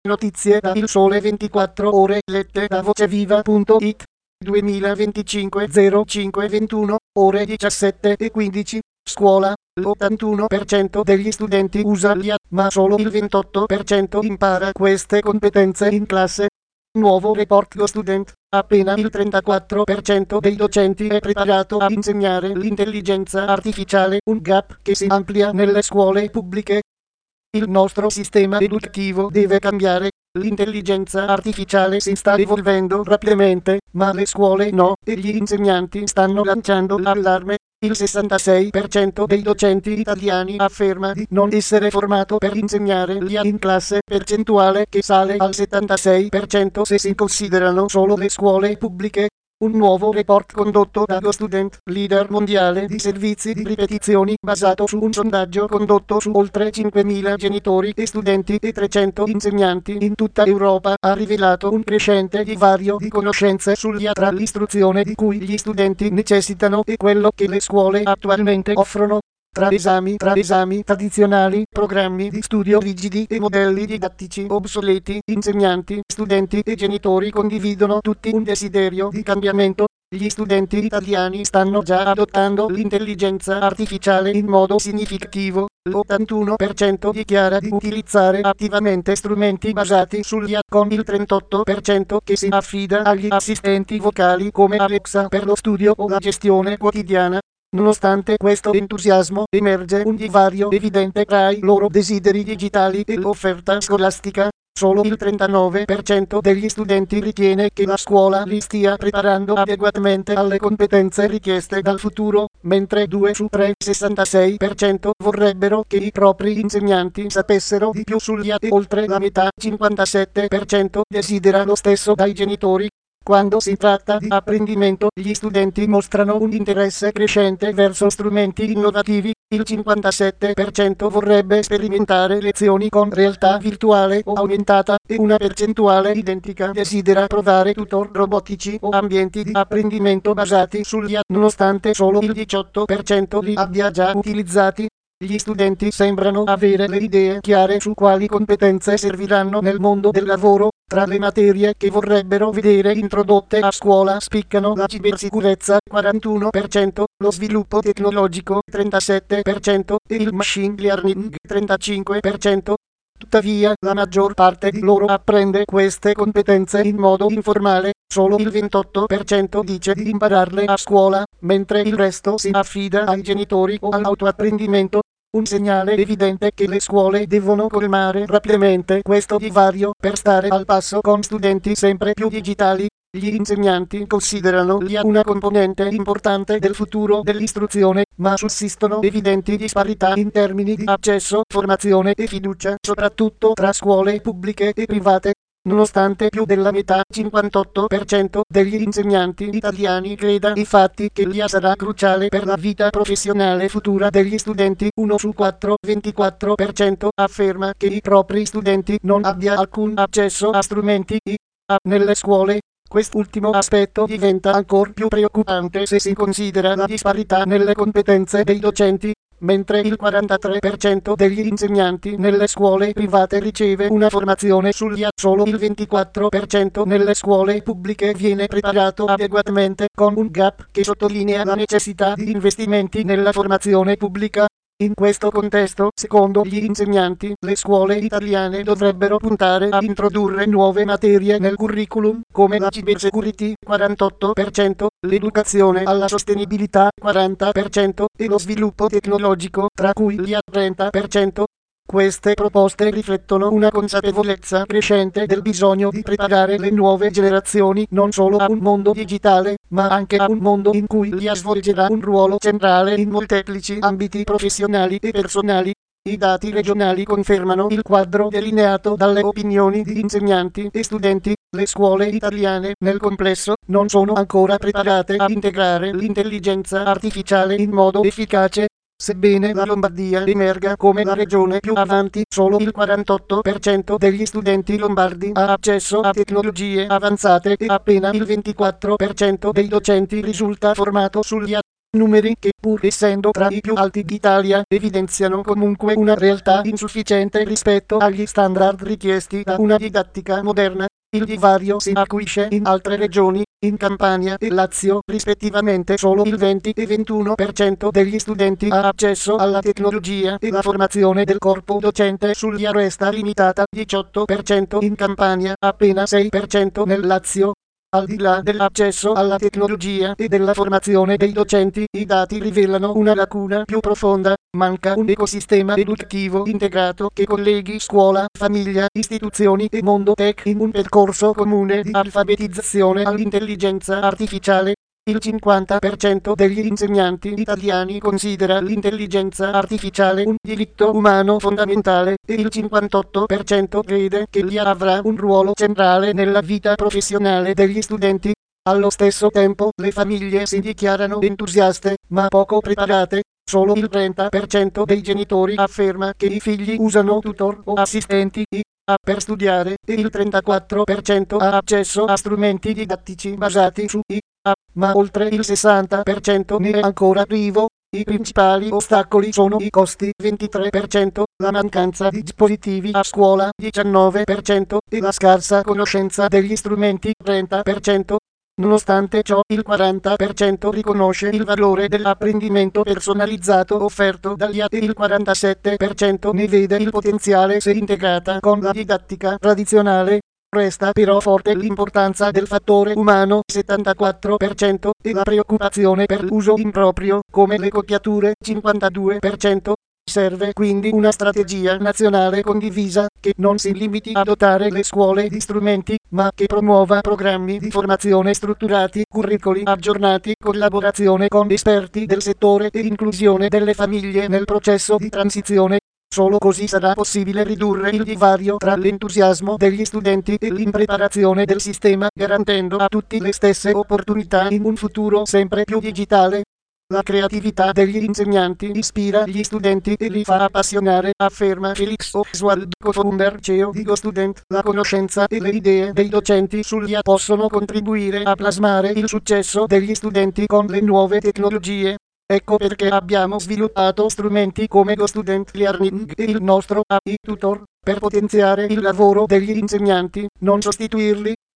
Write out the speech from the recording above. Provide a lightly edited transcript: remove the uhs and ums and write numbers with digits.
Notizie da Il Sole 24 Ore lette da voceviva.it 2025 05 21 ore 17 e 15. Scuola. L'81% degli studenti usa l'IA, ma solo il 28% impara queste competenze in classe. Nuovo report Go Student. Appena il 34% dei docenti è preparato a insegnare l'intelligenza artificiale, un gap che si amplia nelle scuole pubbliche. Il nostro sistema educativo deve cambiare. L'intelligenza artificiale si sta evolvendo rapidamente, ma le scuole no, e gli insegnanti stanno lanciando l'allarme. Il 66% dei docenti italiani afferma di non essere formato per insegnare l'IA in classe, percentuale che sale al 76% se si considerano solo le scuole pubbliche. Un nuovo report condotto da Go Student, leader mondiale di servizi di ripetizioni, basato su un sondaggio condotto su oltre 5.000 genitori e studenti e 300 insegnanti in tutta Europa, ha rivelato un crescente divario di conoscenze sull'IA tra l'istruzione di cui gli studenti necessitano e quello che le scuole attualmente offrono. Tra esami tradizionali, programmi di studio rigidi e modelli didattici obsoleti, insegnanti, studenti e genitori condividono tutti un desiderio di cambiamento. Gli studenti italiani stanno già adottando l'intelligenza artificiale in modo significativo. L'81% dichiara di utilizzare attivamente strumenti basati sull'IA, con il 38% che si affida agli assistenti vocali come Alexa per lo studio o la gestione quotidiana. Nonostante questo entusiasmo, emerge un divario evidente tra i loro desideri digitali e l'offerta scolastica. Solo il 39% degli studenti ritiene che la scuola li stia preparando adeguatamente alle competenze richieste dal futuro, mentre 2 su 3, 66%, vorrebbero che i propri insegnanti sapessero di più sull'IA e oltre la metà, 57%, desidera lo stesso dai genitori. Quando si tratta di apprendimento, gli studenti mostrano un interesse crescente verso strumenti innovativi. Il 57% vorrebbe sperimentare lezioni con realtà virtuale o aumentata, e una percentuale identica desidera provare tutor robotici o ambienti di apprendimento basati sull'IA, nonostante solo il 18% li abbia già utilizzati. Gli studenti sembrano avere le idee chiare su quali competenze serviranno nel mondo del lavoro. Tra le materie che vorrebbero vedere introdotte a scuola spiccano la cibersicurezza, 41%, lo sviluppo tecnologico, 37%, e il machine learning, 35%. Tuttavia, la maggior parte di loro apprende queste competenze in modo informale. Solo il 28% dice di impararle a scuola, mentre il resto si affida ai genitori o all'autoapprendimento. Un segnale evidente che le scuole devono colmare rapidamente questo divario per stare al passo con studenti sempre più digitali. Gli insegnanti considerano l'IA una componente importante del futuro dell'istruzione, ma sussistono evidenti disparità in termini di accesso, formazione e fiducia, soprattutto tra scuole pubbliche e private. Nonostante più della metà, 58%, degli insegnanti italiani creda infatti che l'IA sarà cruciale per la vita professionale futura degli studenti, 1 su 4, 24%, afferma che i propri studenti non abbia alcun accesso a strumenti IA nelle scuole. Quest'ultimo aspetto diventa ancor più preoccupante se si considera la disparità nelle competenze dei docenti. Mentre il 43% degli insegnanti nelle scuole private riceve una formazione sull'IA, solo il 24% nelle scuole pubbliche viene preparato adeguatamente, con un gap che sottolinea la necessità di investimenti nella formazione pubblica. In questo contesto, secondo gli insegnanti, le scuole italiane dovrebbero puntare a introdurre nuove materie nel curriculum, come la cybersecurity, 48%, l'educazione alla sostenibilità, 40%, e lo sviluppo tecnologico, tra cui l'IA, 30%. Queste proposte riflettono una consapevolezza crescente del bisogno di preparare le nuove generazioni non solo a un mondo digitale, ma anche a un mondo in cui l'IA svolgerà un ruolo centrale in molteplici ambiti professionali e personali. I dati regionali confermano il quadro delineato dalle opinioni di insegnanti e studenti. Le scuole italiane, nel complesso, non sono ancora preparate a integrare l'intelligenza artificiale in modo efficace. Sebbene la Lombardia emerga come la regione più avanti, solo il 48% degli studenti lombardi ha accesso a tecnologie avanzate e appena il 24% dei docenti risulta formato sull'IA. Numeri che, pur essendo tra i più alti d'Italia, evidenziano comunque una realtà insufficiente rispetto agli standard richiesti da una didattica moderna. Il divario si acuisce in altre regioni. In Campania e Lazio, rispettivamente, solo il 20 e 21% degli studenti ha accesso alla tecnologia e la formazione del corpo docente Zulia resta limitata. 18% in Campania, appena 6% nel Lazio. Al di là dell'accesso alla tecnologia e della formazione dei docenti, i dati rivelano una lacuna più profonda. Manca un ecosistema educativo integrato che colleghi scuola, famiglia, istituzioni e mondo tech in un percorso comune di alfabetizzazione all'intelligenza artificiale. Il 50% degli insegnanti italiani considera l'intelligenza artificiale un diritto umano fondamentale e il 58% crede che l'IA avrà un ruolo centrale nella vita professionale degli studenti. Allo stesso tempo, le famiglie si dichiarano entusiaste, ma poco preparate. Solo il 30% dei genitori afferma che i figli usano tutor o assistenti IA per studiare e il 34% ha accesso a strumenti didattici basati su IA, ma oltre il 60% ne è ancora privo. I principali ostacoli sono i costi 23%, la mancanza di dispositivi a scuola 19% e la scarsa conoscenza degli strumenti 30%. Nonostante ciò, il 40% riconosce il valore dell'apprendimento personalizzato offerto dall'IA e il 47% ne vede il potenziale se integrata con la didattica tradizionale. Resta però forte l'importanza del fattore umano 74% e la preoccupazione per l'uso improprio come le copiature 52%. Serve quindi una strategia nazionale condivisa che non si limiti a dotare le scuole di strumenti, ma che promuova programmi di formazione strutturati, curricoli aggiornati, collaborazione con esperti del settore e inclusione delle famiglie nel processo di transizione. Solo così sarà possibile ridurre il divario tra l'entusiasmo degli studenti e l'impreparazione del sistema, garantendo a tutti le stesse opportunità in un futuro sempre più digitale. La creatività degli insegnanti ispira gli studenti e li fa appassionare, afferma Felix Oswald, co-founder CEO di GoStudent. La conoscenza e le idee dei docenti sull'IA possono contribuire a plasmare il successo degli studenti con le nuove tecnologie. Ecco perché abbiamo sviluppato strumenti come GoStudent Learning e il nostro AI Tutor, per potenziare il lavoro degli insegnanti, non sostituirli.